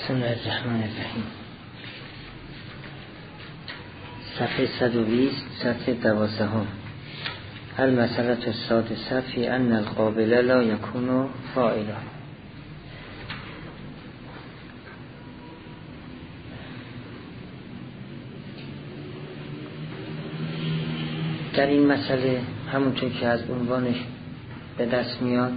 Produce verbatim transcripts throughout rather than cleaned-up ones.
بسم الله الرحمن الرحیم. صفحه صد و بیست، صفحه دوازدهم. المسألة السادسة فی ان القابل لا یکون فاعلا. در این مسئله همونطور که از عنوانش به دست میاد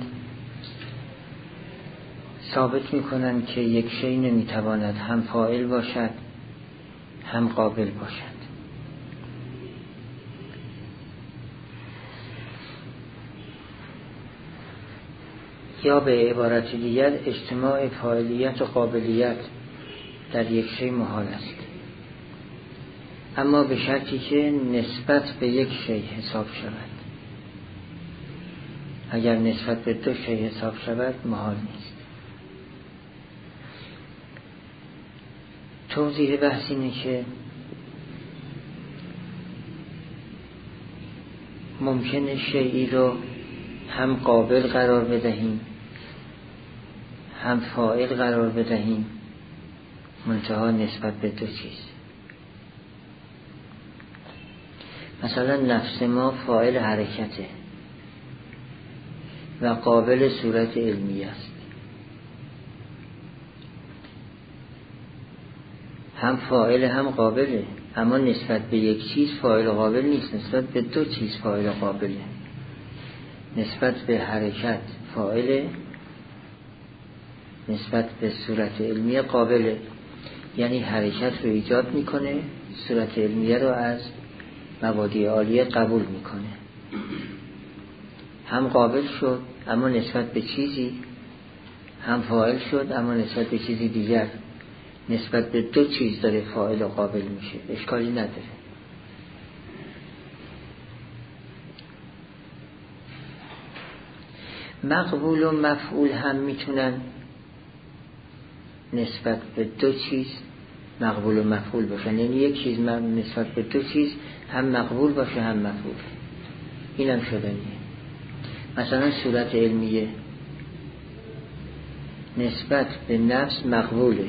ثابت میکنن که یک شی نمیتواند هم فاعل باشد هم قابل باشد. یا به عبارت دیگر اجتماع فاعلیت و قابلیت در یک شی محال است، اما به شرطی که نسبت به یک شی حساب شود. اگر نسبت به دو شی حساب شود محال نیست. توضیح بحث اینه که ممکنه شیئی رو هم قابل قرار بدهیم هم فاعل قرار بدهیم، منتها نسبت به دو چیز. مثلا نفس ما فاعل حرکته و قابل صورت علمی است. هم فاعل هم قابله، اما نسبت به یک چیز فاعل قابل نیست، نسبت به دو چیز فاعل قابله. نسبت به حرکت فاعله، نسبت به صورت علمی قابله. یعنی حرکت رو ایجاد میکنه، صورت علمیه رو از مبادی عالیه قبول میکنه. هم قابل شد اما نسبت به چیزی، هم فاعل شد اما نسبت به چیزی دیگر. نسبت به دو چیز داره فاعل و قابل میشه، اشکالی نداره. مقبول و مفعول هم میتونن نسبت به دو چیز مقبول و مفعول باشن. یعنی یک چیز نسبت به دو چیز هم مقبول باشه هم مفعول. اینم شدنیه. مثلا صورت علمیه نسبت به نفس مقبوله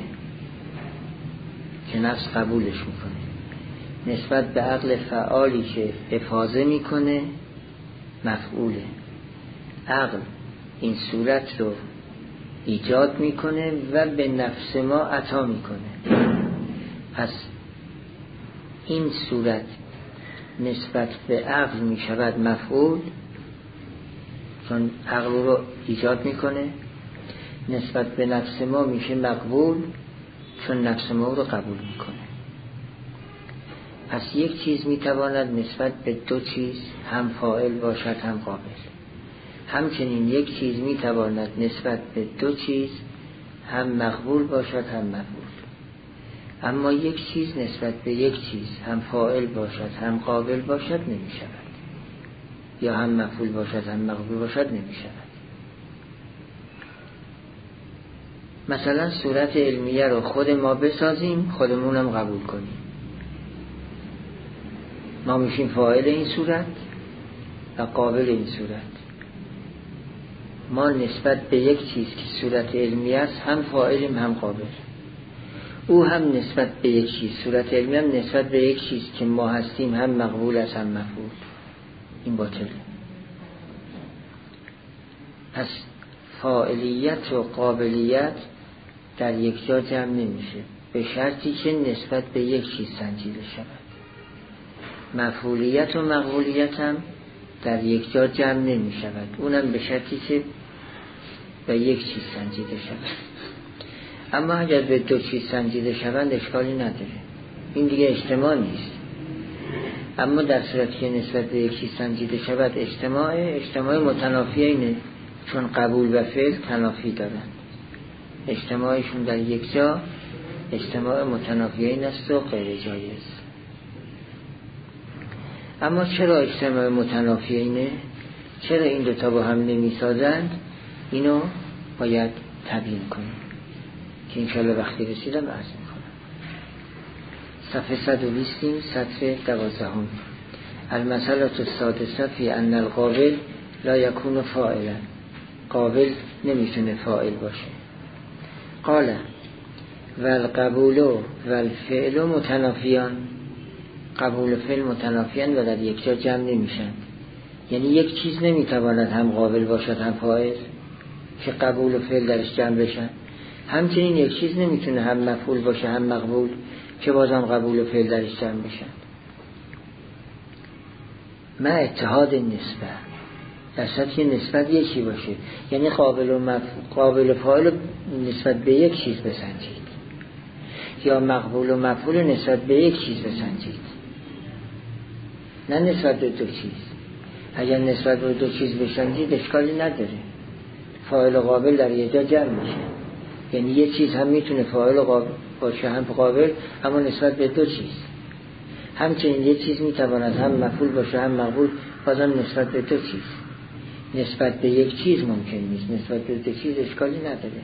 که نفس قبولش میکنه. نسبت به عقل فعالی که افاضه میکنه مفعوله. عقل این صورت رو ایجاد میکنه و به نفس ما عطا میکنه. پس این صورت نسبت به عقل میشود مفعول، چون عقل رو ایجاد میکنه. نسبت به نفس ما میشه مقبول، چون نفس ما رو قبول میکنه. پس یک چیز میتواند نسبت به دو چیز هم فاعل باشد هم قابل. همچنین یک چیز میتواند نسبت به دو چیز هم مقبول باشد هم مفعول. اما یک چیز نسبت به یک چیز هم فاعل باشد هم قابل باشد نمیشود، یا هم مفعول باشد هم مقبول باشد نمیشود. مثلا صورت علمیه رو خود ما بسازیم، خودمونم قبول کنیم، ما میشیم فاعل این صورت و قابل این صورت. ما نسبت به یک چیز که صورت علمیه است هم فاعلیم هم قابل. او هم نسبت به یک چیز صورت علمیه هم نسبت به یک چیز که ما هستیم هم مقبول است هم مفعول. این باطله. پس فاعلیت و قابلیت در یک جا جمع نمیشه، به شرطی که نسبت به یک چیز سنجیده شود. مفعولیت و مقبولیت هم در یک جا جمع نمی شود، اونم به شرطی که به یک چیز سنجیده شود. اما اگر به دو چیز سنجیده شوند اشکالی نداره، این دیگه اجتماع نیست. اما در صورتی که نسبت به یک چیز سنجیده شود اجتماع اجتماع متنافی اینه، چون قبول و فعل تنافی دارند. اجتماعشون در یک جا اجتماع متنافی این است و غیر جایز. اما چرا اجتماع متنافی اینه؟ چرا این دوتا با هم نمی سازند؟ اینو باید تبیین کنیم که انشاءالله وقتی رسیدم عرض میکنم. صفحه صد و بیست، صفحه دوازدهم. المسألة السادسة فی ان القابل لا یکون فاعلا. قابل نمیتونه فاعل باشه. قال و القبول و الفعل متنافیان، قبول و فعل متنافیان و در یک جا جمع نمیشن. یعنی یک چیز نمیتواند هم قابل باشد هم فاعل که قبول و فعل درش جمع بشن. همچنین یک چیز نمیتونه هم مفعول باشه هم مقبول که بازم قبول و فعل درش جمع بشن. ما اتحاد نسبت در سطح نسبت یکی باشه، یعنی قابل و مف... قابل و فاعل نسبت به یک چیز بسنجید یا مقبول و مفعول نسبت به یک چیز بسنجید، نه نسبت به دو چیز. اگر نسبت به دو چیز بسنجید اشکالی نداره، فاعل و قابل در یک جا جمع میشه. یعنی یک چیز هم میتونه فاعل و قابل باشه هم قابل، اما نسبت به دو چیز. همچنین یک چیز میتواند هم مفعول باشه هم مقبول، بازم نسبت به دو چیز. نسبت به یک چیز ممکن نیست، نسبت به دو چیز اشکالی نداره.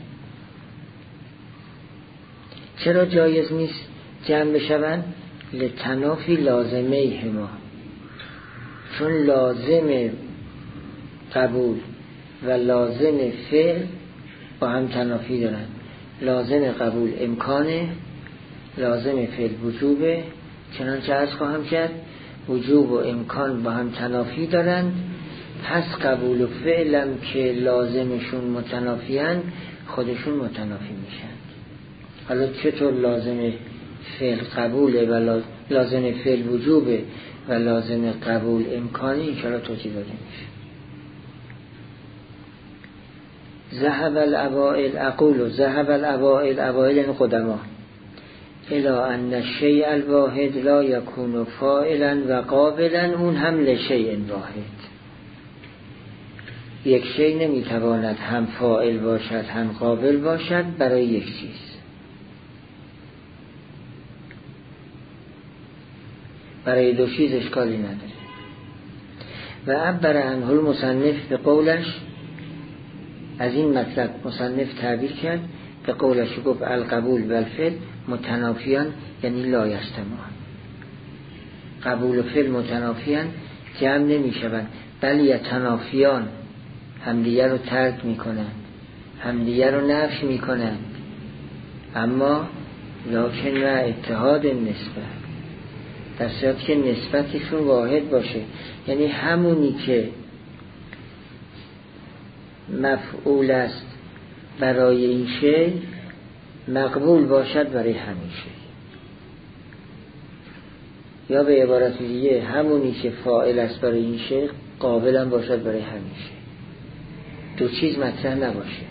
چرا جایز نیست جمع بشوند؟ لتنافی لازمه هما، چون لازم قبول و لازم فعل با هم تنافی دارن. لازم قبول امکانه، لازم فعل وجوبه. چنانچه عرض خواهم کرد وجوب و امکان با هم تنافی دارند، پس قبول و فعلم که لازمشون متنافیان خودشون متنافی میشن. حالا چطور لازم فعل قبوله و لازم فعل وجوبه و لازم قبول امکانی، انشاءالله توضیح داده میشه. ذهب الاوائل، اقول ذهب الاوائل، اوائل یعنی قدما، الى ان الشیء الواحد لا یکون فاعلا و قابلا، اون هم لشیء واحد. یک شیء نمیتواند هم فاعل باشد هم قابل باشد برای یک چیز. برای دو چیز اشکالی نداره. و عبر عنه المصنف به قولش، از این مطلب مصنف تعبیر کرد به قولش، گفت القبول و الفعل متنافیان یعنی لا یجتمعان. قبول و فعل متنافیان جمع نمی شوند، بل یتنافیان، همدیگر رو ترک می کنند، همدیگر رو نفی می کنند. اما لکن و اتحاد نسبت، در صورتی که نسبتشون واحد باشه، یعنی همونی که مفعول است برای این شی مقبول باشد برای همین شی، یا به عبارت دیگه همونی که فاعل است برای این شی قابل هم باشد برای همین شی. دو چیز مطرح نباشه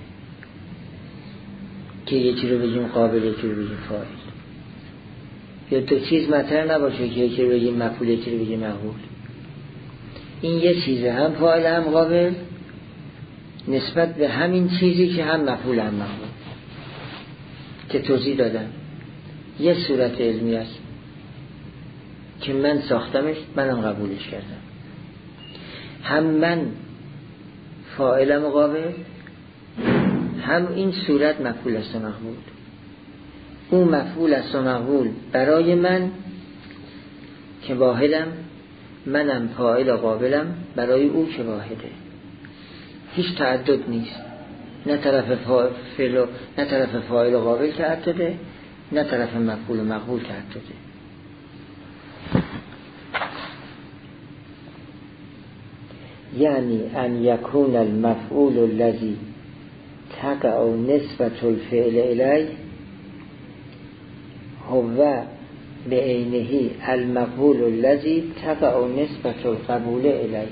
که یکی رو بگیم قابل یکی رو بگیم فاعل، یا دو چیز مطرح نباشه که یکی رو بگیم مفعول یکی رو بگیم مقبول. این یه چیزه، هم فاعل هم قابل، نسبت به همین چیزی که هم مفعول هم مقبول، که توضیح دادم. یه صورت علمی است که من ساختمش، منم قبولش کردم، هم من فاعلم قابل، هم این صورت مفعول است و مقبول. اون مفعول است و مقبول برای من که واحدم، منم فاعل و قابلم برای او که واحده. هیچ تعدد نیست، نه طرف فاعل و نه طرف فاعل و قابل تعدده، نه طرف مفعول و مقبول تعدده. یعنی ان یکون المفعول الذی تقع نسبت الفعل الیه هو بعینه المقبول الذی تقع نسبت القبول الیه.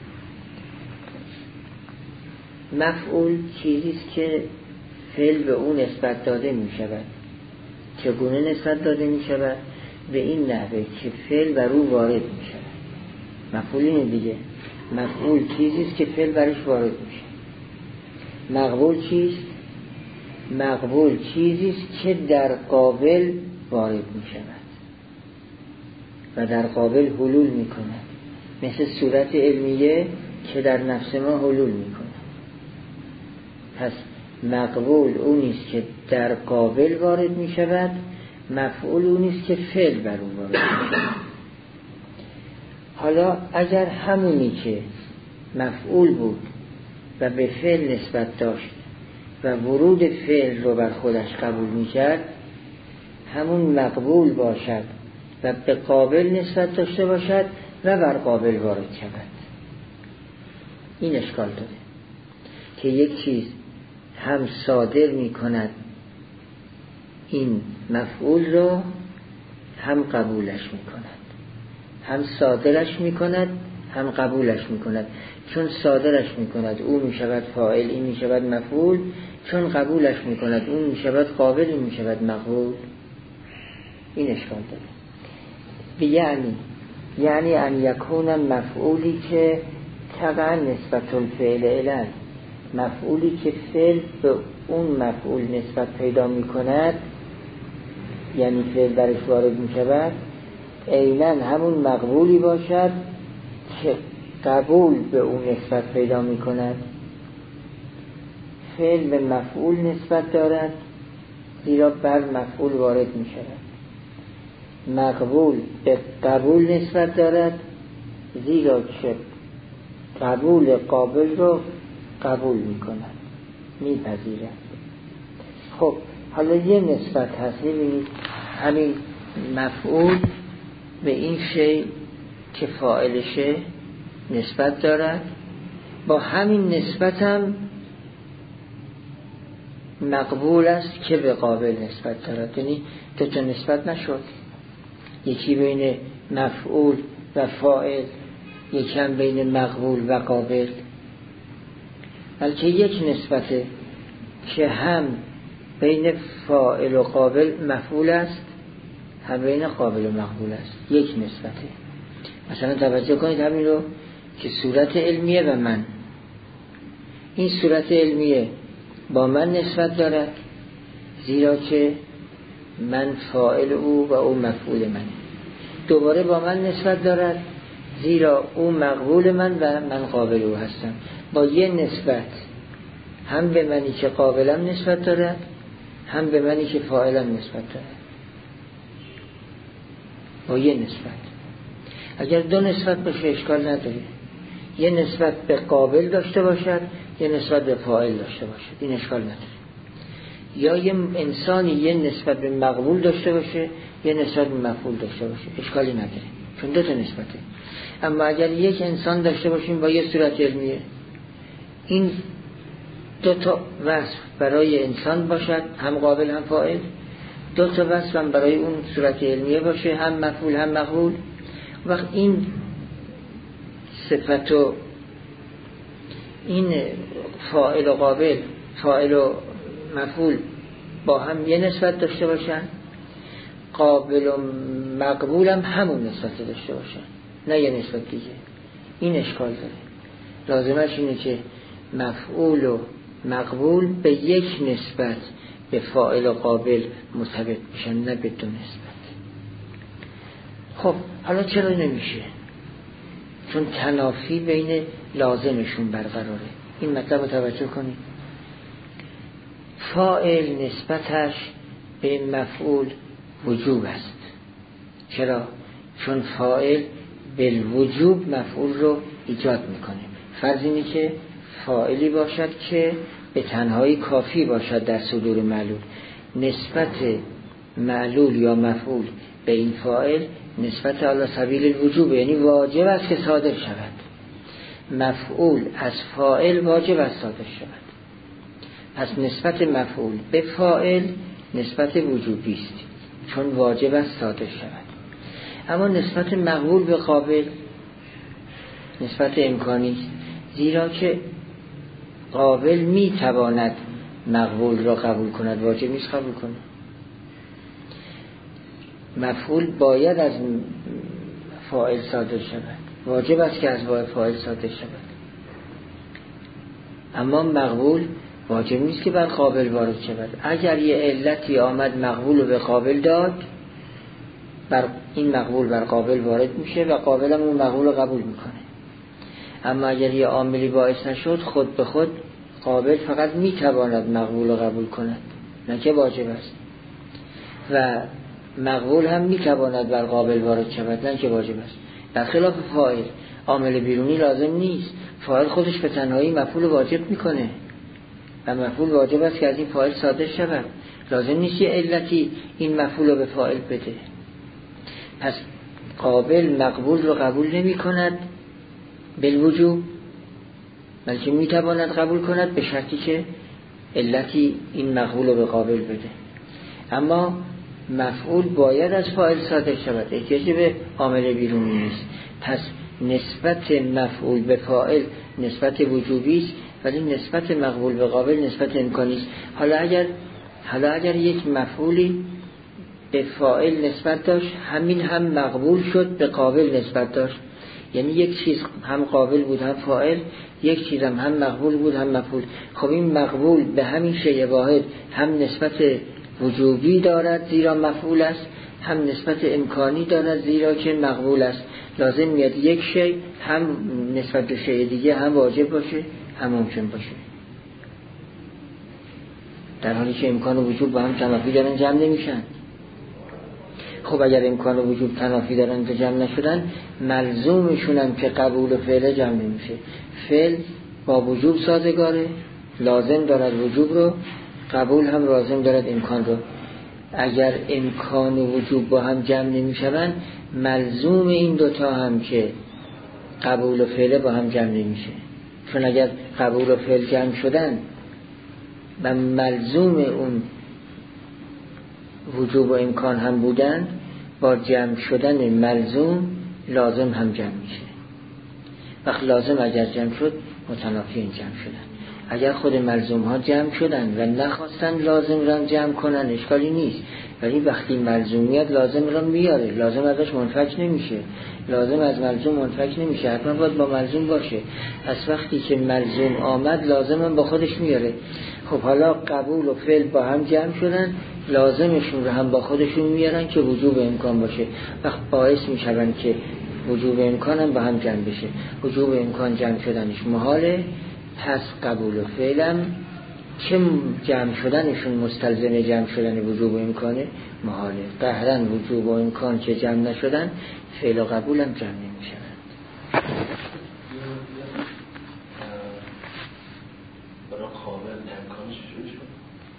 مفعول چیزیست که فعل به اون نسبت داده می شود. چگونه نسبت داده می شود؟ به این نحوه که فعل بر او وارد می شود. مفعول اینه دیگه. مفعول چیزیست که فعل برش وارد می شود. مقبول چیست؟ مقبول چیزیست که در قابل وارد می شود و در قابل حلول می کند، مثل صورت علمیه که در نفس ما حلول می کند. پس مقبول اونیست که در قابل وارد می شود، مفعول اونیست که فعل بر اون وارد می شود. حالا اگر همونی که مفعول بود و به فعل نسبت داشت و ورود فعل رو بر خودش قبول می کرد، همون مقبول باشد و به قابل نسبت داشته باشد و بر قابل وارد شود. این اشکال داره که یک چیز هم صادر می کند این مفعول رو، هم قبولش می کند. هم صادرش می کند، هم قبولش می کند. چون صادرش می کند او می شود فاعل، این می شود مفعول. چون قبولش می کند اون می شود قابل، این می شود مقبول. این اشکال داره. یعنی یعنی ان یکون مفعولی که طبعا نسبت الفعل الی، مفعولی که فعل به اون مفعول نسبت پیدا می کند، یعنی فعل درش وارد می شود، عیناً همون مقبولی باشد که قبول به اون نسبت پیدا می کند. فعل به مفعول نسبت دارد زیرا بر مفعول وارد می شود. مقبول به قبول نسبت دارد زیرا که قبول قابل رو قبول می کند، می پذیرد. خب حالا یه نسبت هست، می‌بینید همین مفعول به این شی که فاعلشه نسبت دارد، با همین نسبت هم مقبول است که به قابل نسبت دارد. یعنی دو تا نسبت نشد، یکی بین مفعول و فاعل، یکی هم بین مقبول و قابل، بلکه یک نسبته که هم بین فاعل و قابل مفعول است، هم بین قابل و مقبول است. یک نسبته. مثلا توجه کنید همین رو که صورت علمیه و من، این صورت علمیه با من نسبت دارد زیرا که من فاعل او و او مفعول من. دوباره با من نسبت دارد زیرا او مقبول من و من قابل او هستم. با یه نسبت هم به منی که قابلم نسبت دارد، هم به منی که فاعلم نسبت دارد. با یه نسبت. اگر دو نسبت باشه اشکال نداره، یه نسبت به قابل داشته باشد، یه نسبت به فاعل داشته باشد، این اشکال نداره. یا یه انسانی یه نسبت به مقبول داشته باشه، یه نسبت به مفعول داشته باشه، اشکالی نداره، چون دو تا نسبته. اما اگر یک انسان داشته باشیم با یه صورت علمیه، این دو تا وصف برای انسان باشد، هم قابل هم فاعل، دو تا وصف هم برای اون صورت علمیه باشه، هم مفعول هم مقبول. وقت این صفت و این فاعل و قابل، فاعل و مفعول با هم یه نسبت داشته باشن، قابل و مقبول هم همون نسبت داشته باشن، نه یه نسبت دیگه. این اشکال داره. لازمش اینه که مفعول و مقبول به یک نسبت به فاعل و قابل مرتبط بشن، نه به دو نسبت. خب حالا چرا نمیشه؟ چون تنافی بین لازمشون برقراره. این مطلب رو توجه کنید. فاعل نسبتش به مفعول وجوب است. چرا؟ چون فاعل بالوجوب مفعول رو ایجاد میکنه. فرض اینه که فاعلی باشد که به تنهایی کافی باشد در صدور معلول. نسبت معلول یا مفعول به این فاعل نسبت علی سبیل الوجوب، یعنی واجب است که صادر شود. مفعول از فاعل واجب است صادر شود. پس نسبت مفعول به فاعل نسبت وجوبی است، چون واجب است صادر شود. اما نسبت مقبول به قابل نسبت امکانی است، زیرا که قابل می تواند مقبول را قبول کند، واجب نیست قبول کند. مفعول باید از فاعل صادر شود، واجب است که از فاعل صادر شود. اما مقبول واجب نیست که بر قابل وارد شود. اگر یه علتی آمد مقبول رو به قابل داد، بر این مقبول بر قابل وارد میشه و قابل هم اون مقبول رو قبول میکنه. اما اگر یه عاملی باعث نشد، خود به خود قابل فقط میتواند مقبول رو قبول کند، نه که واجب است. و مقبول هم میتواند بر قابل وارد شود، نه که واجب است. در خلاف فاعل، عامل بیرونی لازم نیست. فاعل خودش به تنهایی مفعول واجب میکنه و مفعول واجب است که از این فاعل صادر شود. لازم نیست یه علتی این مفعول رو به فاعل بده. پس قابل مقبول رو قبول نمی کند بالوجوب، بلکه می تواند قبول کند به شرطی که علتی این مقبول رو به قابل بده. اما مفعول باید از فاعل صادر شود، احتیاجی به عامل بیرونی نیست. پس نسبت مفعول به فاعل نسبت وجوبی است، ولی نسبت مقبول به قابل نسبت امکانی است. حالا اگر حالا اگر یک مفعولی به فاعل نسبت داشت، همین هم مقبول شد به قابل نسبت داشت، یعنی یک چیز هم قابل بود هم فاعل، یک چیز هم هم مقبول بود هم مفعول. خب این مقبول به همین شیء واحد هم نسبت وجوبی دارد زیرا مفعول است، هم نسبت امکانی دارد زیرا که مقبول است. لازم میاد یک شیء هم نسبت به شیء دیگه هم واجب باشه هم ممکن باشه، در حالی که امکان و وجوب با هم تنافی دارن، جمع نمیشن. خب اگر امکان و وجوب تنافی دارن که جمع نشدن، ملزومشونن که قبول و فعل جمع نمیشه. فعل با وجوب سازگاره، لازم دارد وجوب رو، قبول هم لازم دارد امکان رو. اگر امکان و وجوب با هم جمع نمیشن، ملزوم این دوتا هم که قبول و فعل با هم جمع نمیشه. چون اگر قبول و فعل جمع شدن و ملزوم اون وجوب و امکان هم بودن، با جمع شدن ملزوم لازم هم جمع میشه. وقت لازم اگر جمع شد متنافی این جمع شدن. اگر خود ملزوم ها جمع شدن و نخواستن لازم را جمع کنن اشکالی نیست، ولی وقتی ملزومیت لازم را میاره، لازم ازش منفک نمیشه، لازم از ملزوم منفک نمیشه، حتما باید با ملزوم باشه. پس وقتی که ملزوم آمد لازم هم با خودش میاره. خب حالا قبول و فعل با هم جمع شدن، لازمشون رو هم با خودشون میارن که وجوب امکان باشه. وقت باعث میشون که وجوب امکان هم با هم جمع بشه. وجوب امکان جمع شدنش محاله، پس قبول و فعلم که جمع شدنشون مستلزم جمع شدن وجوب و امکانه محاله. قهرن وجوب و امکان که جمع نشدن، فعل و قبول هم جمع نمیشن. برای قابل امکانش چجوری شد؟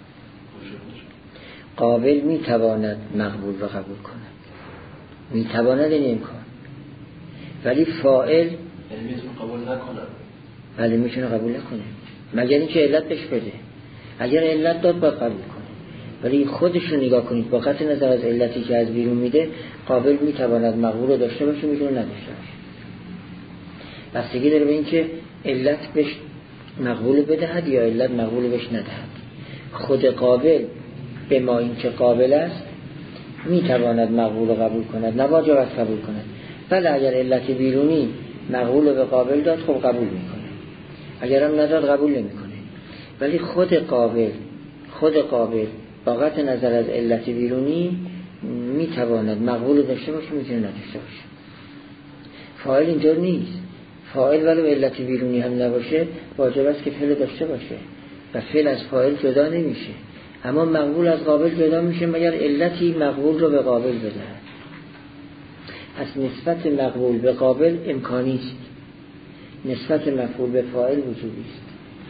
قابل میتواند مقبول را قبول کند، میتواند این امکان، ولی فاعل یعنی میتونه قبول نکنه. ولی میتونه قبول نکنه مگر اینکه علت بهش بده. اگر علت داد باید قبول کنه، ولی خودش رو نگاه کنید با قطع نظر از علتی که از بیرون میده، قابل میتواند مقبول رو داشته باشه، میتونه نداشته باشه. بستگی داره به این که علت بهش مقبول بدهد یا علت مقبول بهش ندهد. خود قابل به ما این که قابل است میتواند مقبول رو قبول کند، نواجب است قبول کند. ولی اگر علت بیرونی مقبول رو به قابل داد، خب قبول میکنه، اگر هم نداد قبول نمیکنه. ولی خود قابل خود قابل با قطع نظر از علت بیرونی میتواند مقبول داشته باشه، میتونه نداشته باشه. فاعل اینجور نیست. فاعل ولی علت بیرونی هم نباشه، واجب است که فعل داشته باشه و فعل از فاعل جدا نمیشه. اما مقبول از قابل جدا میشه مگر علتی مقبول رو به قابل بده. پس نسبت مقبول به قابل امکانی است، نسبت مفعول به فاعل وجوبی است.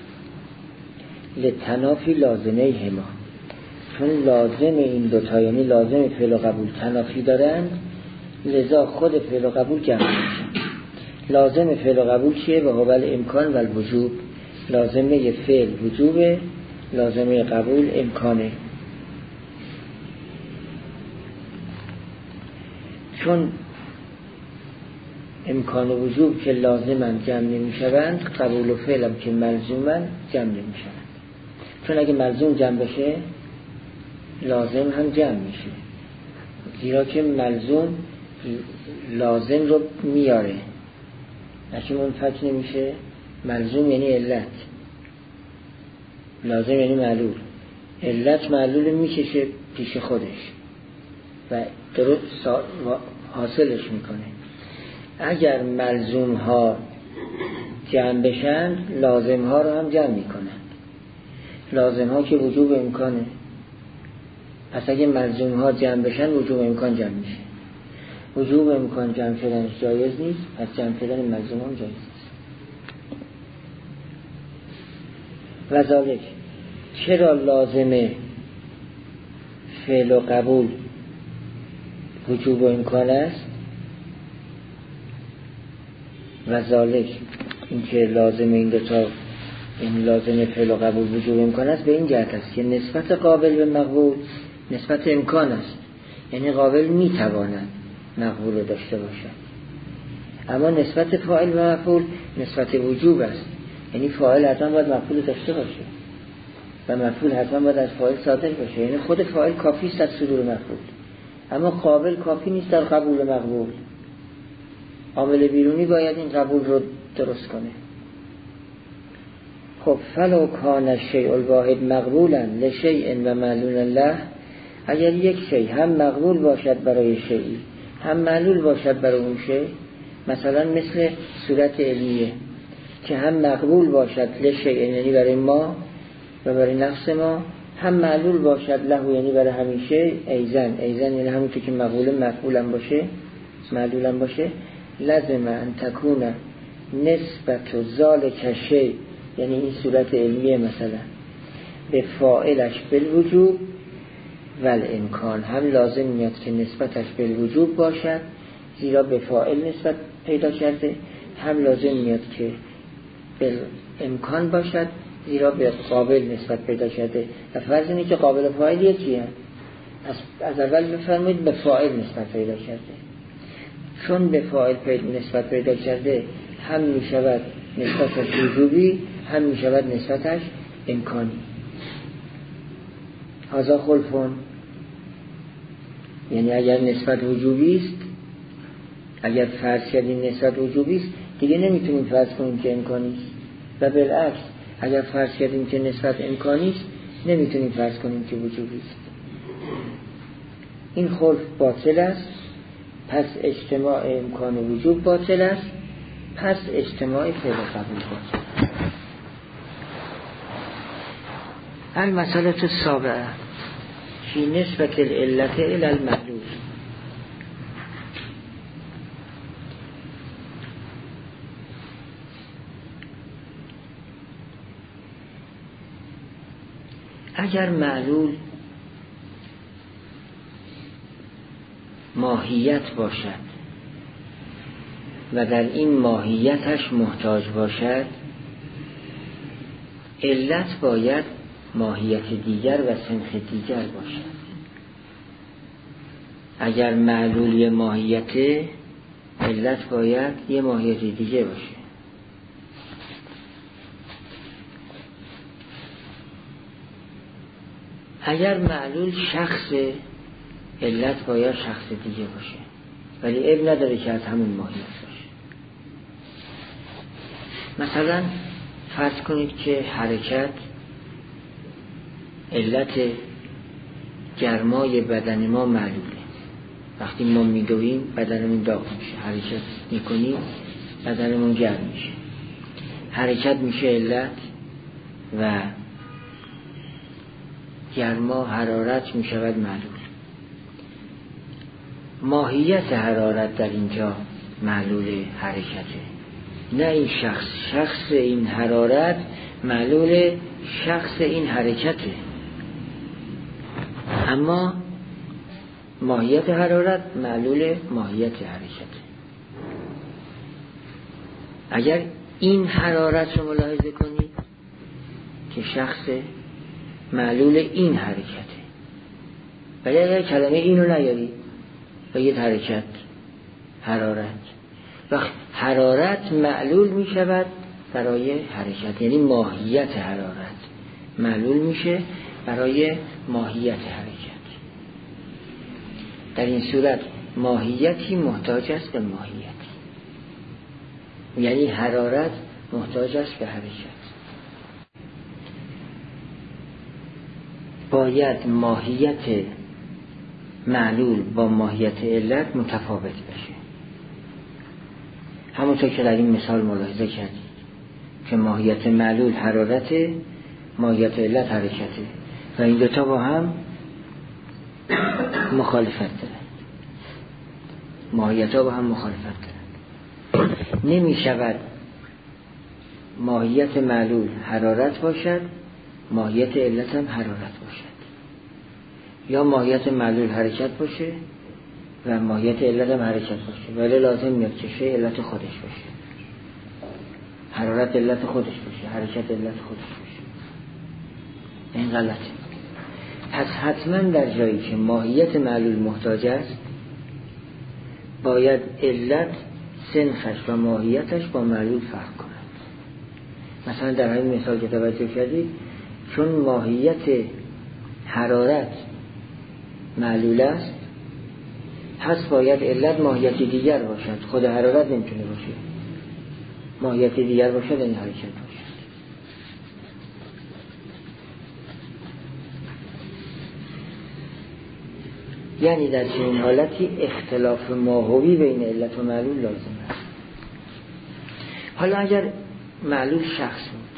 لتنافی لازمه هما، چون لازم این دوتا یعنی لازم فعل و قبول تنافی دارن، لذا خود فعل و قبول جمع میشن. لازم فعل و قبول چیه؟ و هو الامکان و الوجوب. لازمه فعل وجوبه، لازمه قبول امکانه. چون امکان و وجوب که لازمن جمع نمی شوند، قبول و فعل هم که ملزومن جمع نمی شوند. چون اگه ملزوم جمع بشه لازم هم جمع میشه، زیرا که ملزوم لازم رو میاره، نشون منفک نمیشه. ملزوم یعنی علت، لازم یعنی معلول. علت معلول میکشه پیش خودش و درست حاصلش میکنه. اگر ملزوم ها جمع بشن، لازم ها رو هم جمع میکنن. لازم ها که وجوب امکانه، پس اگه ملزوم ها جمع بشن وجوب امکان جمع میشه. وجوب امکان جمع شدنش جایز نیست، پس جمع شدن ملزوم هم جایز نیست. وذالک چرا لازمه فعل و قبول وجوب و امکان است و ذالک این که لازم این دوتا این لازم فعل و قبول وجوب و امکان است به این جهت است که نسبت قابل به مقبول نسبت امکان است، یعنی قابل میتواند مقبول رو داشته باشد، اما نسبت فاعل و مفعول نسبت وجوب است، یعنی فاعل حتما باید مفعول داشته باشه و مفعول حتما باید از فاعل صادر باشه، یعنی خود فاعل کافی است در صدور مفعول، اما قابل کافی نیست در قبول مقبول. عامل بیرونی باید این قبول رو درست کنه. خب فلو کان الشیء الواحد مقبولا لشیء و معلول له، اگر یک شیء هم مقبول باشد برای شیئی هم معلول باشد برای اون شیء، مثلا مثل صورت علمیه که هم مقبول باشد لشیء یعنی برای ما و برای نفس ما، هم معلول باشد له یعنی برای همین شیء، ایزن ایزن یعنی همونطور که مقبول مفعولم باشه معلولم باشه، لازم ان تکون نسبت و ذالک شیء یعنی این صورت علمیه مثلا به فاعلش بالوجوب و الامکان، هم لازم میاد که نسبتش بالوجوب باشد زیرا به فاعل نسبت پیدا کرده، هم لازم میاد که بالامکان باشد زیرا به قابل نسبت پیدا کرده. و فرض اینه که قابل فاعل یکی هم. از, از اول بفرمایید به فاعل نسبت پیدا کرده، چون به فاعل نسبت پیدا کرده هم میشود نسبتش وجوبی هم میشود نسبتش امکانی. هذا خلفون، یعنی اگر نسبت وجوبی است، اگر فرض کردیم نسبت وجوبی است دیگه نمیتونیم فرض کنیم که امکانی است، و بالعکس اگر فرض کردیم که نسبت امکانی است نمیتونیم فرض کنیم که وجوبی است. این خلف باطل است، پس اجتماع امکان و وجوب باطل است، پس اجتماع فعل قبول باطل. المسألة السابعة فی نسبت العلت الى المعلول. اگر معلول ماهیت باشد و در این ماهیتش محتاج باشد، علت باید ماهیت دیگر و سنخ دیگر باشد. اگر معلول ماهیت، علت باید یه ماهیت دیگه باشه. اگر معلول شخص، علت باید شخص دیگه باشه، ولی عیب نداره که از همون ماهیت باشه. مثلا فرض کنید که حرکت علت گرمای بدن ما معلوله. وقتی ما میدویم بدنمون داغ میشه، حرکت میکنیم بدنمون گرم میشه، حرکت میشه علت و گرما حرارت میشود معلول. ماهیت حرارت در اینجا معلول حرکته، نه این شخص. شخص این حرارت معلول شخص این حرکته، اما ماهیت حرارت معلول ماهیت حرکته. اگر این حرارت رو ملاحظه کنید که شخص معلول این حرکته، ولی اگر کلمه اینو نیاری بگید حرکت حرارت، وقت حرارت معلول می شود برای حرکت، یعنی ماهیت حرارت معلول میشه برای ماهیت حرکت. در این صورت ماهیتی محتاج است به ماهیتی، یعنی حرارت محتاج است به حرکت. باید ماهیت معلول با ماهیت علت متفاوت بشه. همونطور که در این مثال ملاحظه کردید که ماهیت معلول حرارته، ماهیت علت حرکته و این دوتا با هم مخالفت دارند. ماهیت ها با هم مخالفت دارند. نمی شود ماهیت معلول حرارت باشد، ماهیت علت هم حرارت باشد. یا ماهیت معلول حرکت باشه و ماهیت علت هم حرکت باشه، ولی لازم میاد که شی علت خودش باشه، حرارت علت خودش باشه، حرکت علت خودش باشه. این غلطه. پس حتما در جایی که ماهیت معلول محتاج است باید علت سنخش و ماهیتش با معلول فرق کنند. مثلا در همین مثال که توجه کردید، چون ماهیت حرارت معلول است پس باید علت ماهیت دیگر باشد. خود حرارت نمیتونه باشه، ماهیت دیگر باشد این حرکت باشد. یعنی در چنین حالتی اختلاف ماهوی بین علت و معلول لازم است. حالا اگر معلول شخص بود،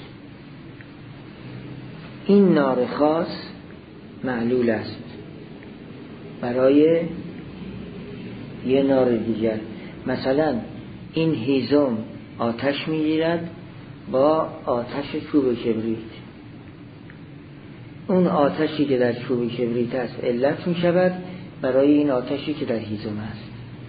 این نار خاص معلول است برای یه نار دیگر. مثلا این هیزم آتش میگیرد با آتش چوب کبریت، اون آتشی که در چوب کبریت است علت می شود برای این آتشی که در هیزم است.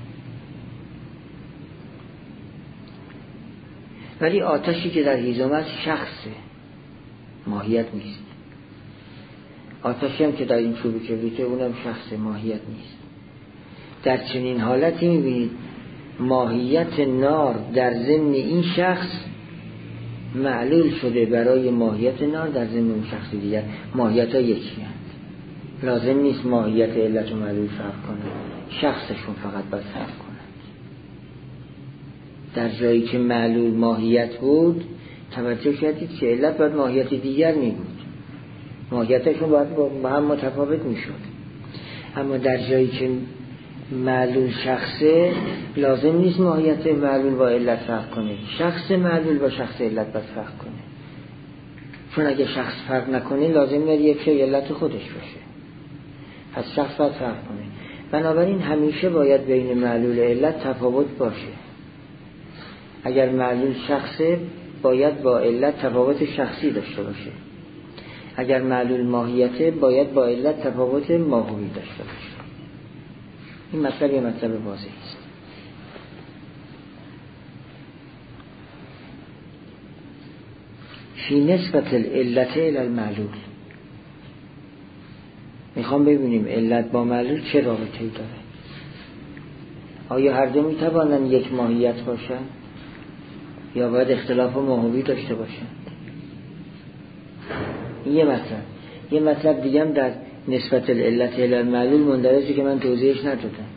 ولی آتشی که در هیزم است شخصه، ماهیت نیست. آتشی هم که در این چوب کبریته اونم شخصه، ماهیت نیست. در چنین حالتی میبینید ماهیت نار در ضمن این شخص معلول شده برای ماهیت نار در ضمن اون شخص دیگر. ماهیت ها یکی هست، لازم نیست ماهیت علت و معلول فرق کنه، شخصشون فقط باید فرق کنه. در جایی که معلول ماهیت بود توجه کردید که علت باید ماهیت دیگر می بود، ماهیتشون باید با هم متفاوت می شد. اما در جایی که معلول شخصه لازم نیست ماهیت معلول با علت فرق کنه، شخص معلول با شخص علت باید فرق کنه. چون اگه شخص فرق نکنه لازم نیست یک شی علت خودش باشه، پس شخص باید فرق کنه. بنابراین همیشه باید بین معلول علت تفاوت باشه. اگر معلول شخصه باید با علت تفاوت شخصی داشته باشه، اگر معلول ماهیته باید با علت تفاوت ماهوی داشته باشه. این مطلب یه مطلب واضحی است. فی نسبت العلت الی المعلول، میخوام ببینیم علت با معلول چه رابطه‌ای داره. آیا هر دو میتوانند یک ماهیت باشند یا باید اختلاف ماهوی داشته باشند؟ این یه مطلب. یه مطلب دیگه هم در نسبت العلت الی المعلول مندرجه که من توضیحش ندادم،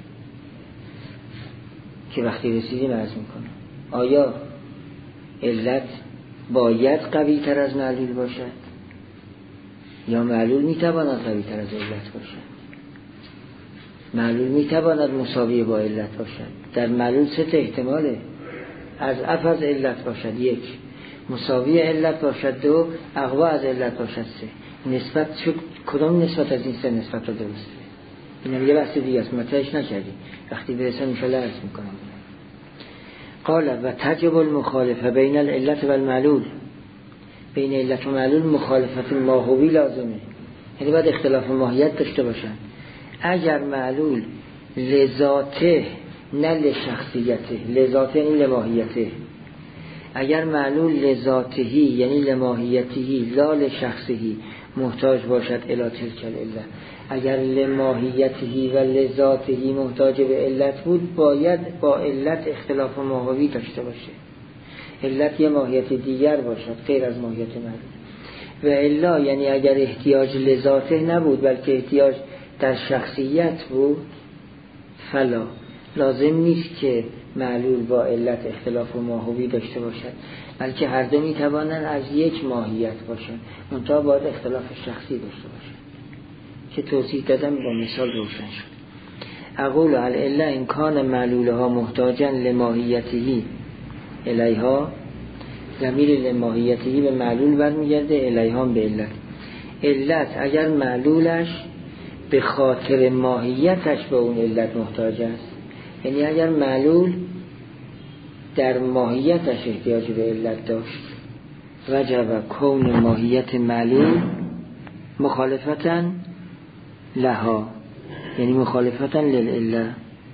که وقتی رسیدیم عرض میکنم. آیا علت باید قوی تر از معلول باشد یا معلول میتواند قوی تر از علت باشد؟ معلول میتواند مساوی با علت باشد. در معلول سه تا احتماله، از اف از علت باشد یک، مساوی علت باشد دو، اقوا از علت باشد سه. نسبت شد کدام نسبت از این سه نسبت رو درسته؟ اینم یه بحث دیگه است، مطرحش نکردیم، وقتی برسم انشاءالله عرض میکنم. قال و تجب المخالفه بین العلت و المعلول، بین علت و معلول مخالفت ماهوی لازمه، یعنی باید اختلاف ماهیت داشته باشن. اگر معلول لذاته نه لشخصیته، لذاته یعنی لماهیته، اگر معلول لذاتهی یعنی لماهیتهی لا لشخصهی محتاج باشد الی تلک العلت، اگر لماهیتهی و لذاتهی محتاج به علت بود باید با علت اختلاف ماهوی داشته باشه، علت یه ماهیت دیگر باشد غیر از ماهیت معلول. و الا یعنی اگر احتیاج لذاته نبود بلکه احتیاج در شخصیت بود، فلا لازم نیست که معلول با علت اختلاف ماهوی داشته باشد، بلکه هر دو میتوانند از یک ماهیت باشند، منتها باید اختلاف شخصی داشته باشند که توضیح دادم با مثال روشن شد. اقول العله این کان معلولها محتاجا لماهیتهی الیها، ضمیر لماهیتهی به معلول برمیگرده، الیها به علت. علت اگر معلولش به خاطر ماهیتش به اون علت محتاج است، یعنی اگر معلول در ماهیتش احتیاج به علت داشت، وجب کون ماهیت معلول مخالفتاً لها یعنی مخالفتا للعله.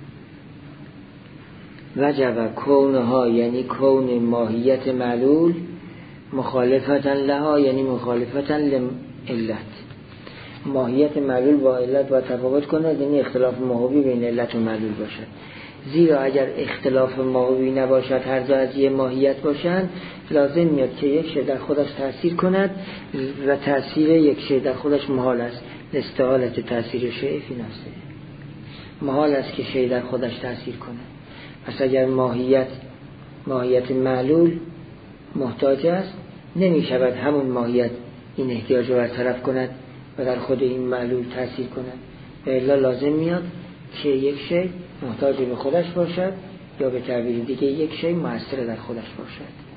وجب کونها یعنی کون ماهیت معلول مخالفتا لها یعنی مخالفتا لعلت. ماهیت معلول با علت با تفاوت کنه، یعنی اختلاف ماهوی بین علت و معلول باشد. زیرا اگر اختلاف ماهوی نباشد، هر دو از یک ماهیت باشند، لازم میاد که یک شی در خودش تأثیر کند و تأثیر یک شی در خودش محال است. استحالت تأثیر شی فی نفسه، محال است که شی در خودش تأثیر کنه. پس اگر ماهیت ماهیت معلول محتاج است، نمی شود همون ماهیت این احتیاج رو برطرف کند و در خود این معلول تأثیر کند. و الا لازم میاد که یک شی محتاج به خودش باشد یا به تعبیر دیگه یک شی مؤثر در خودش باشد.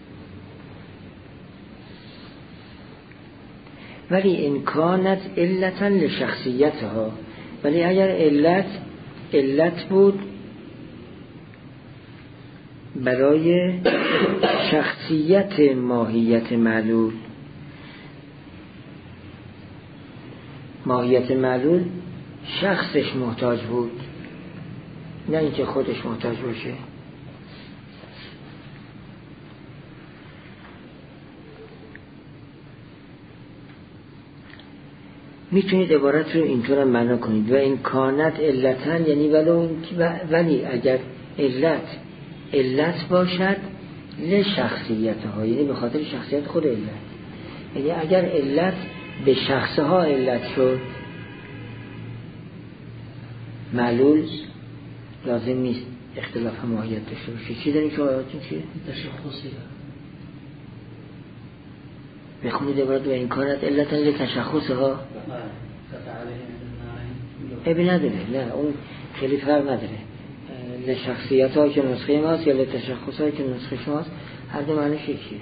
ولی امکانت علتا لشخصیتها، ولی اگر علت علت بود برای شخصیت ماهیت معلول، ماهیت معلول شخصش محتاج بود، نه اینکه خودش محتاج باشه. میتونید عبارت رو اینطور معنا کنید: و این کانت علتن، یعنی ولو ولی اگر علت علت باشد لشخصیتها، یعنی به خاطر شخصیت خود علت. یعنی اگر علت به شخصها علت شد، معلول لازم نیست اختلاف ماهیت داشته باشه. چی داریم که آیاتون چیه؟ تشخصی بخونید عبارت: و این کانت علتا لتشخصها. ابی نداره، نه اون خیلی فرق نداره. لشخصیت ها که نسخه ماست یا لتشخص ها که نسخه شماست، هر دو معنی شکیه.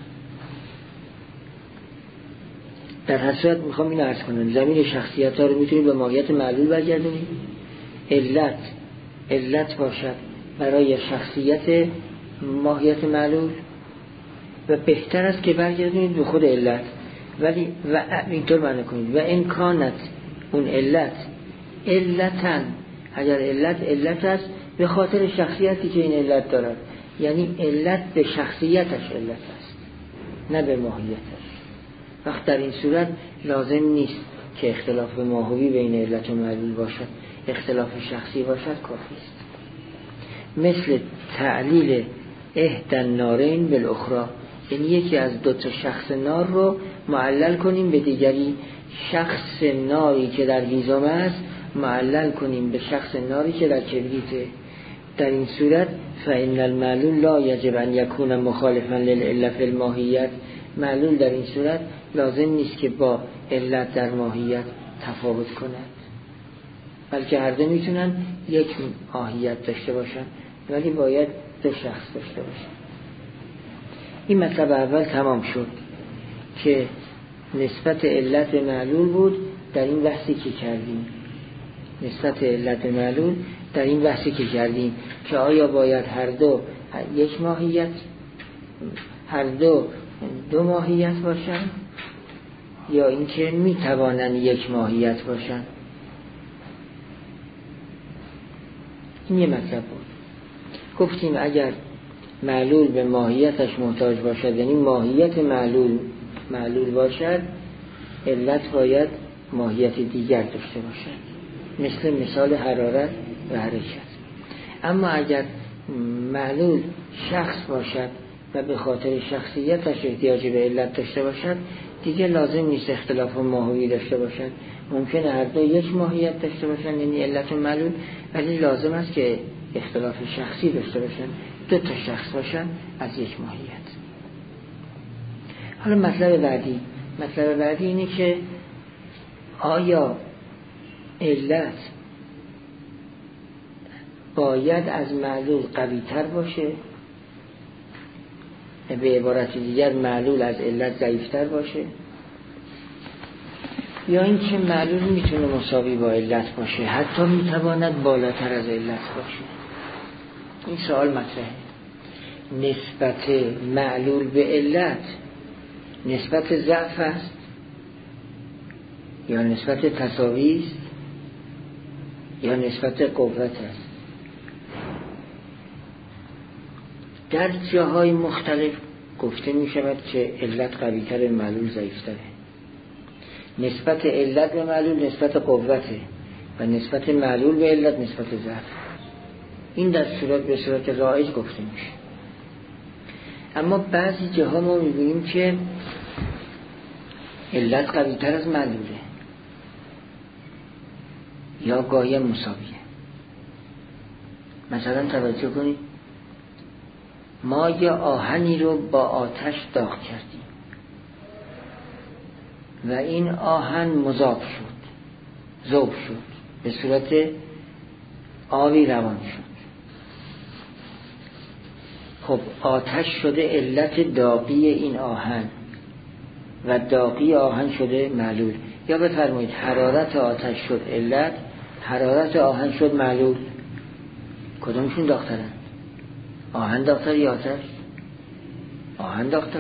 در هر صورت میخوام اینو عرض کنم: ضمیر شخصیت ها رو میتونید به ماهیت معلول برگردونید. علت علت باشد برای شخصیت ماهیت معلول و بهتر است که برگردونید به خود علت. ولی و اینطور معنی کنید: و امکانت اون علت علتن، اگر علت علت است به خاطر شخصیتی که این علت دارد، یعنی علت به شخصیتش علت است نه به ماهیتش. وقت در این صورت لازم نیست که اختلاف ماهوی بین علت و معلول باشد، اختلاف شخصی باشد کافی است. مثل تعلیل احدى النارین بالاخرى، یعنی یکی از دو تا شخص نار رو معلل کنیم به دیگری. شخص ناری که در هیزم است معلل کنیم به شخص ناری که در کبریته. در این صورت فإن المعلول لا یجب ان یکون مخالفا للعلة فی الماهیت، معلول در این صورت لازم نیست که با علت در ماهیت تفاوت کند، بلکه هر دو میتونن یک ماهیت داشته باشن، ولی باید دو شخص داشته باشن. این مطلب اول تمام شد که نسبت علت معلول بود در این بحثی که کردیم. نسبت علت معلول در این بحثی که کردیم که آیا باید هر دو یک ماهیت، هر دو دو ماهیت باشن، یا اینکه میتوانن یک ماهیت باشن. این یه مطلب بود. گفتیم اگر معلول به ماهیتش محتاج باشد، یعنی ماهیت معلول معلول باشد، علت باید ماهیت دیگر داشته باشد، مثل مثال حرارت و حرکت. اما اگر معلول شخص باشد و به خاطر شخصیتش احتیاج به علت داشته باشد، دیگه لازم نیست اختلاف ماهوی داشته باشد. ممکنه هر دو یک ماهیت داشته باشن، یعنی علت و معلول، ولی لازم است که اختلاف شخصی داشته باشن، دو تا شخص باشن از یک ماهیت. حالا مطلب بعدی مطلب بعدی اینه که آیا علت باید از معلول قوی تر باشه، به عبارت دیگر معلول از علت ضعیف تر باشه، یا اینکه معلول میتونه مساوی با علت باشه، حتی میتواند بالاتر از علت باشه؟ این سوال مطرحه. نسبت معلول به علت نسبت ضعف است یا نسبت تساوی است یا نسبت قوت است. در جاهای مختلف گفته می شود که علت قوی‌تر، معلول ضعیف‌تره. نسبت علت به معلول نسبت قوته و نسبت معلول به علت نسبت ضعف. این در صورت به صورت رایج گفته میشه. اما بعضی جاها ما می‌بینیم که علت قوی‌تر از معلوله یا گاهی مساویه. مثلا توجه کنید، ما یه آهنی رو با آتش داغ کردیم و این آهن مذاب شد، ذوب شد، به صورت آبی روان شد. خب آتش شده علت داغی این آهن و داغی آهن شده معلول. یا بفرمایید حرارت آتش شد علت، حرارت آهن شد معلول. کدومشون داغ‌ترن؟ آهن داغ‌تر یا آتش؟ آهن داغ‌تره،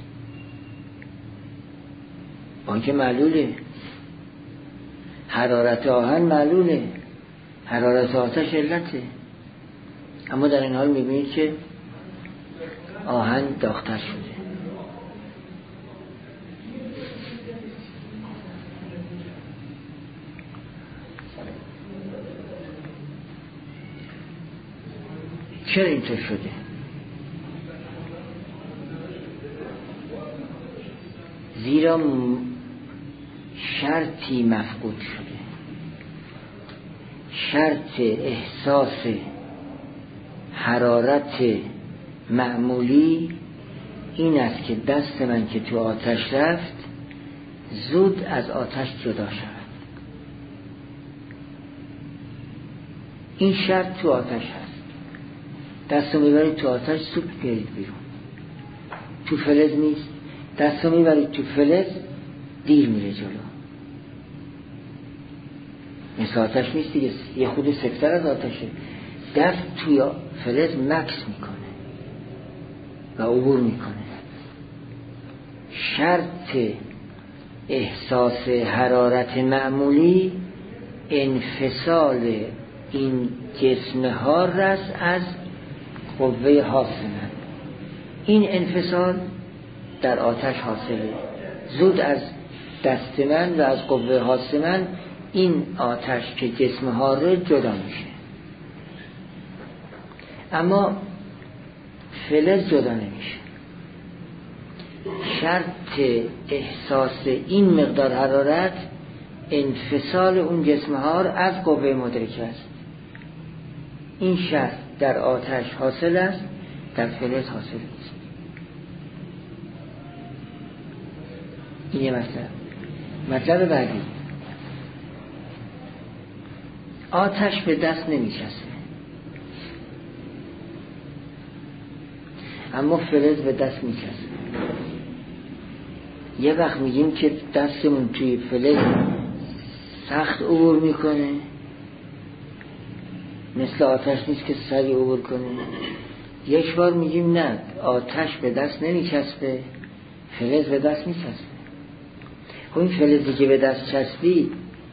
آن که معلوله. حرارت آهن معلوله، حرارت آتش علته. اما در این حال میبینید که آهن داغ‌تر شده. چرا اینطور شده؟ زیرا شرطی مفقود شده. شرط احساس حرارت معمولی این است که دست من که تو آتش رفت زود از آتش جدا شود. این شرط تو آتش هست. دستو میبرید تو آتش زود بیارید بیرون. تو فلز نیست. دستو میبرید تو فلز دیر میره جلو. مثل آتش نیست دیگه، یه خود سکتر از آتشه. دست توی فلز مکس میکنه و عبور میکنه. شرط احساس حرارت معمولی انفصال این جسم ها رست از قوه حاسمن. این انفصال در آتش حاصله. زود از دست من و از قوه حاسمن این آتش که جسم ها رو جدا میشه. اما فلز جدا نمیشه. شرط احساس این مقدار حرارت انفصال اون جسم ها از قوه مدرکه است. این شرط در آتش حاصل است، در فلز حاصل نیست. این یه مطلب. مطلب بعدی، آتش به دست نمیچسبه اما فلز به دست میچسبه. یه وقت میگیم که دستمون توی فلز سخت عبور میکنه، مثل آتش نیست که سریع عبور کنه. یک بار میگیم نه، آتش به دست نمیچسبه، فلز به دست میچسبه. خب این فلزی که به دست چسبی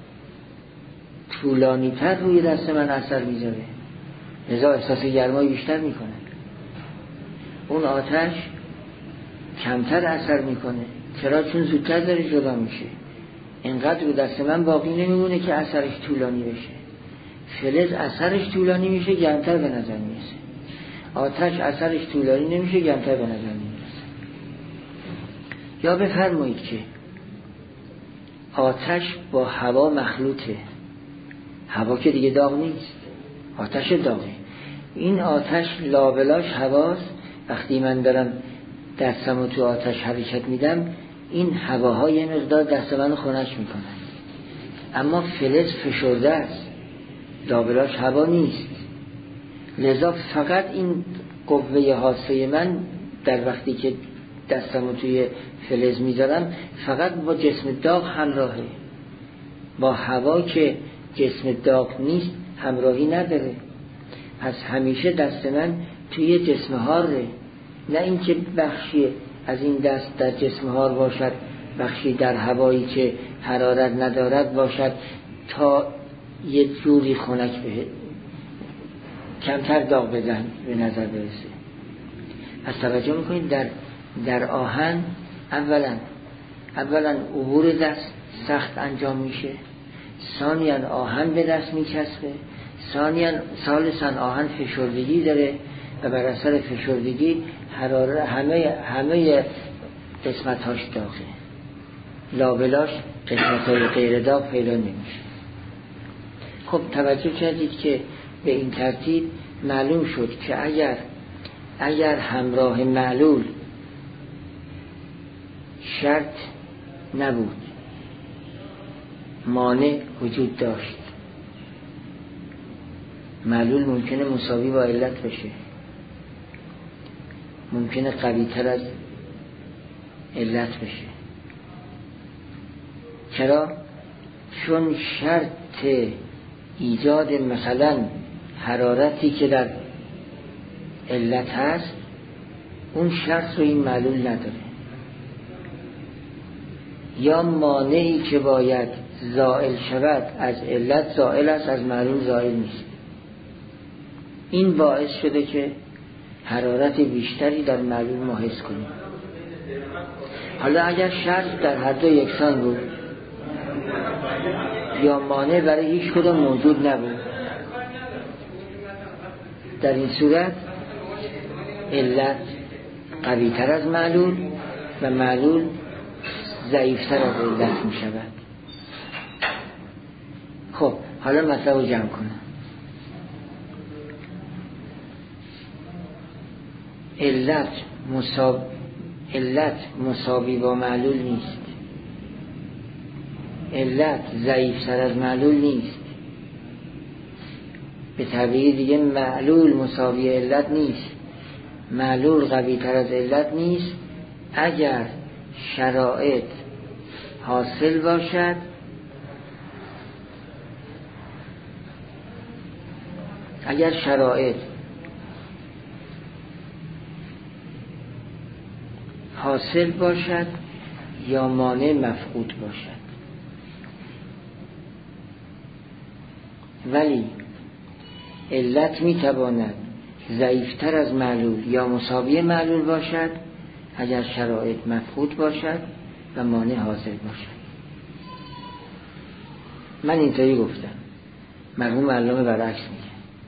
طولانی تر روی دست من اثر میذاره، لذا احساس گرمایی بیشتر میکنه. اون آتش کمتر اثر میکنه. چرا؟ چون زودتر داره جدا میشه. اینقدر رو دست من باقی نمیمونه که اثرش طولانی بشه. فلز اثرش طولانی میشه، گرمتر به نظر میرسه. آتش اثرش طولانی نمیشه، گرمتر به نظر میرسه. یا بفرمایید که آتش با هوا مخلوطه. هوا که دیگه داغ نیست، آتش داغه. این آتش لابلاش هواست. وقتی من دارم دستمو تو آتش حرکت میدم، این هواها یه مقدار دست منو خنک میکنن. اما فلز فشرده است، لابلاش هوا نیست. لذا فقط این قوه حاسه من در وقتی که دستمو توی فلز میذارم فقط با جسم داغ همراهه. با هوا که جسم داغ نیست همراهی نداره. پس همیشه دست من توی جسم هاره، نه اینکه بخشی از این دست در جسم هار باشد، بخشی در هوایی که حرارت ندارد باشد تا یه جوری خنک به کمتر داغ بزن به نظر برسه. پس توجه میکنید در در آهن اولا اولا عبور دست سخت انجام میشه، ثانیاً آهن به دست میچسبه، ثانیاً ثالثاً آهن فشردگی داره و بر اثر فشردگی حراره همه همه قسمت‌هاش داغه، لابلاش قسمت‌های غیر داغ پیدا نمیشه. خب توجه کردید که به این ترتیب معلوم شد که اگر اگر همراه معلول شرط نبود، مانع وجود داشت، معلول ممکنه مساوی با علت بشه، ممکنه قوی تر از علت بشه. چرا؟ چون شرط ایجاد مثلا حرارتی که در علت هست اون شرط رو این معلول نداره، یا مانعی که باید زائل شود از علت زائل است، از معلول زائل نیست. این باعث شده که حرارت بیشتری در معلول ما حس کنیم. حالا اگر شرط در هر دو یکسان بود یا مانع برای هیچ کدوم موجود نبود، در این صورت علت قوی تر از معلول و معلول ضعیفتر از علت می شود. خب حالا مثلا رو جمع کنم. علت مساو... علت مساوی با معلول نیست، علت ضعیفتر از معلول نیست، به تعبیر دیگه معلول مساوی علت نیست، معلول قوی تر از علت نیست اگر شرایط حاصل باشد اگر شرایط حاصل باشد یا مانع مفقود باشد. ولی علت میتواند ضعیفتر از معلول یا مساوی معلول باشد اگر شرایط مفقود باشد و مانع حاضر باشد. من اینطوری گفتم، مرحوم علامه برعکس میگه.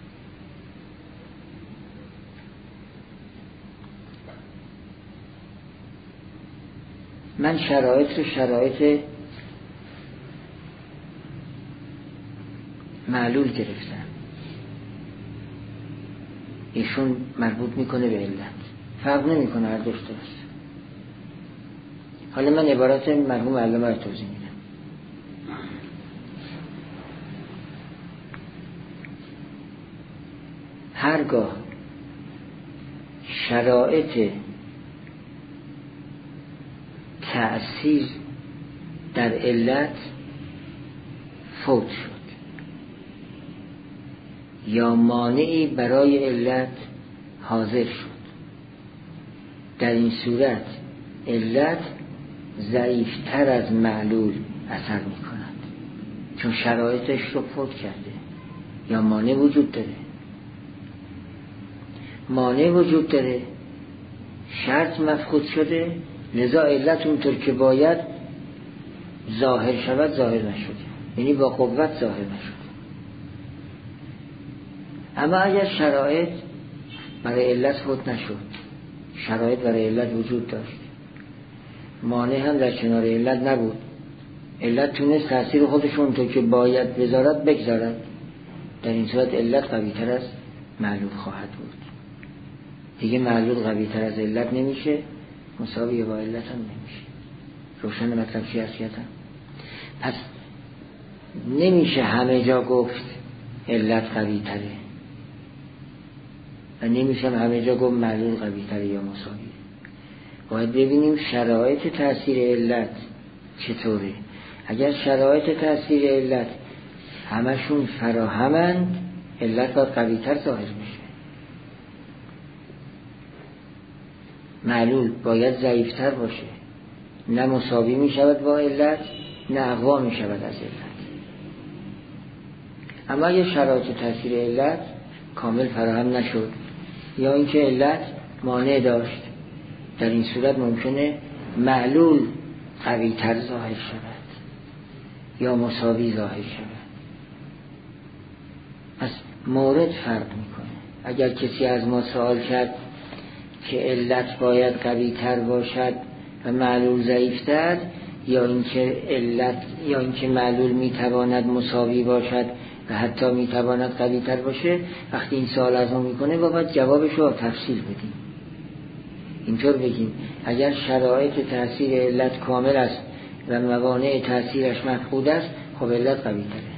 من شرایط رو شرایط معلول گرفتم، ایشون مربوط میکنه به علت، فرق نمیکنه هر دوش درست. حالا من عبارت مرحوم علامه رو توضیح میدم. هرگاه شرایط تأثیر در علت فوت شد یا مانعی برای علت حاضر شد، در این صورت علت ضعیفتر از معلول اثر می کند، چون شرایطش رو فوت کرده یا مانع وجود داره. مانع وجود داره، شرط مفقود شده، لذا علت اونطور که باید ظاهر شود ظاهر نشده، یعنی با قوت ظاهر نشده. اما اگر شرایط برای علت فوت نشد، شرایط برای علت وجود داشت، مانع هم در کنار علت نبود، علت تونست تأثیر خودش اونطور که باید بذارد بگذارد، در این صورت علت قوی تر از معلول خواهد بود. دیگه معلول قوی تر از علت نمیشه، مساوی با علت هم نمیشه. روشن مطلب چی هست کردم؟ پس نمیشه همه جا گفت علت قوی تره و نمیشه همه جا گفت معلول قوی تره یا مساوی. باید ببینیم شرایط تأثیر علت چطوره. اگر شرایط تأثیر علت همشون فراهمند، علت باید قوی تر ظاهر میشه، معلول باید ضعیفتر باشه، نه مساوی می شود با علت نه اقوا می شود از علت. اما اگه شرایط تاثیر علت کامل فراهم نشد یا اینکه علت مانع داشت، در این صورت ممکنه معلول قوی تر ظاهر شود یا مساوی ظاهر شود. پس مورد فرق میکنه. اگر کسی از ما سوال کرد که علت باید قوی تر باشد و معلول ضعیف تر، یا اینکه علت یا اینکه معلول میتواند مساوی باشد و حتی میتواند قوی تر باشه، وقتی این سوال از ما میکنه باید جوابش رو تفصیل بدیم. اینطور بگیم اگر شرایط تأثیر علت کامل است و موانع تأثیرش مفقود است، خب علت قوی تره.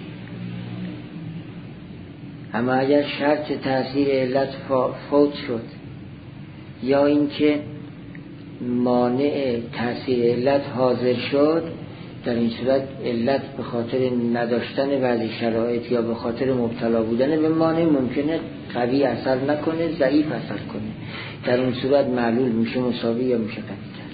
اما اگر شرط تأثیر علت فوت شد یا اینکه مانع تأثیر علت حاضر شد، در این صورت علت به خاطر نداشتن بعضی شرایط یا به خاطر مبتلا بودن به مانع ممکنه قوی اثر نکنه، ضعیف اثر کنه. در اون صورت معلول میشه مساوی یا میشه قوی تر.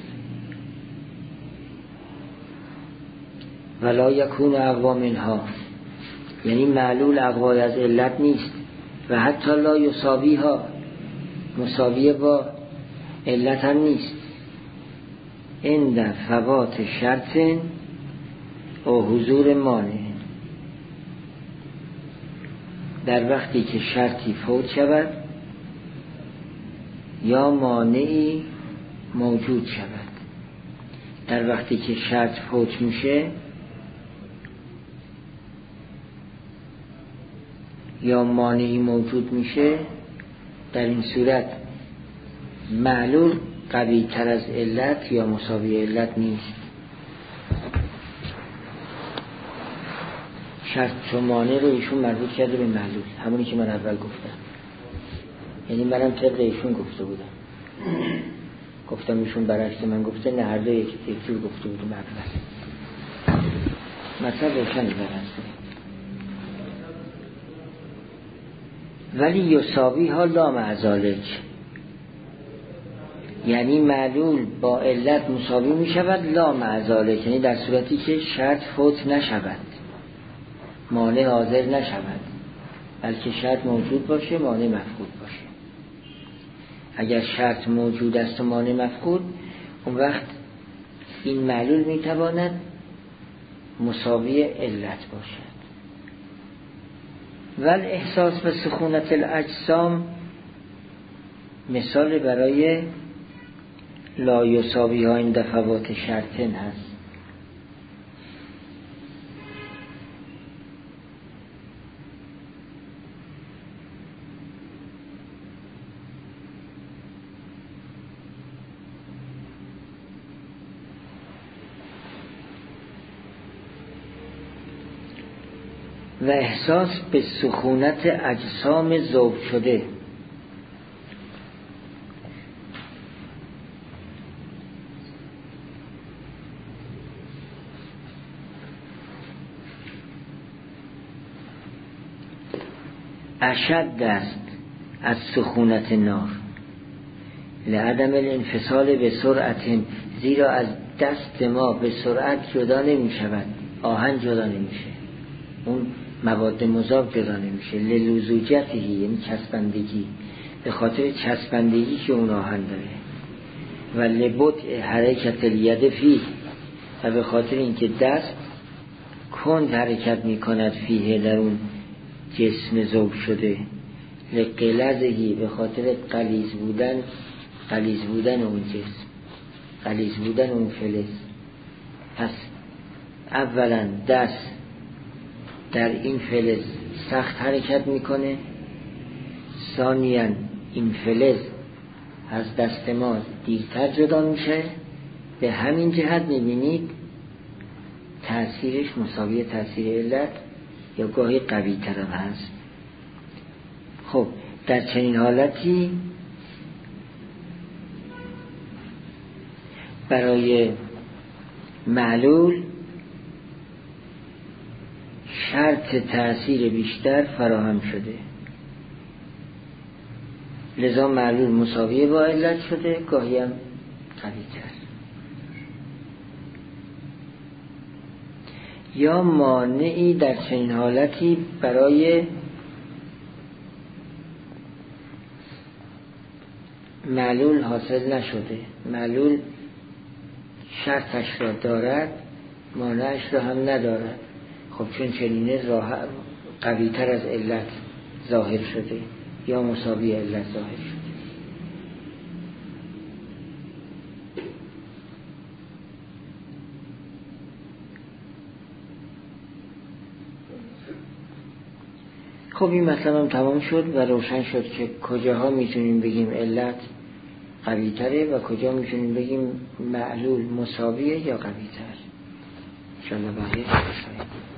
ولا یکون اقوا منها، یعنی معلول اقوای از علت نیست و حتی لا یساوی ها، مساویه با علت هم نیست. عند فوات شرط و حضور مانع، در وقتی که شرطی فوت شود یا مانعی موجود شود. در وقتی که شرط فوت میشه یا مانعی موجود میشه، در این صورت معلول قوی تر از علت یا مساوی علت نیست. شرط و مانع رو ایشون مربوط کرده به معلول، همونی که من اول گفتم. یعنی منم طبق ایشون گفته بودم، گفتم ایشون برعکس من گفته، نه هر دو یک جور گفته بودم اول. مثلا روشن برسته. ولی یساوی ها لا مع ذالک، یعنی معلول با علت مساوی می شود لا مع ذالک، یعنی در صورتی که شرط فوت نشود، مانع حاضر نشود، بلکه شرط موجود باشه مانع مفقود باشه. اگر شرط موجود است و مانع مفقود، اون وقت این معلول می تواند مساوی علت باشد. ول احساس به سخونت الاجسام مثال برای لا یساوی ها این دفعات شرطن هست. و احساس به سخونت اجسام ذوب شده، اشد است از سخونت نار، لعدم الانفصال به سرعت، زیرا از دست ما به سرعت جدا نمی شود، آهن جدا نمیشه، اون مواد مذاب جدا نمیشه. للزوجته، یعنی چسبندگی، به خاطر چسبندگی که اون آهن داره. و لبطء حرکت الید فیه، و به خاطر اینکه دست کند حرکت میکند فیه، در اون جسم ذوب شده. لقلزهی، به خاطر غلیظ بودن غلیظ بودن اون جسم، غلیظ بودن اون فلز. پس اولا دست در این فلز سخت حرکت میکنه، ثانیاً این فلز از دست ما دیرتر جدا میشه. به همین جهت میبینید تأثیرش مساوی تأثیر علت یا گاهی قوی تر هست. خب در چنین حالتی برای معلول شرط تأثیر بیشتر فراهم شده، لذا معلول مساوی با علت شده، گاهی هم قوی تر. یا مانعی در چنین حالتی برای معلول حاصل نشده، معلول شرطش را دارد مانعش را هم ندارد. خب چون چنینه قوی تر از علت ظاهر شده یا مساوی علت ظاهر شده. خب این مطلب هم تمام شد و روشن شد که کجاها میتونیم بگیم علت قوی تره و کجا میتونیم بگیم معلول مساویه یا قوی تر. انشاءالله بقیه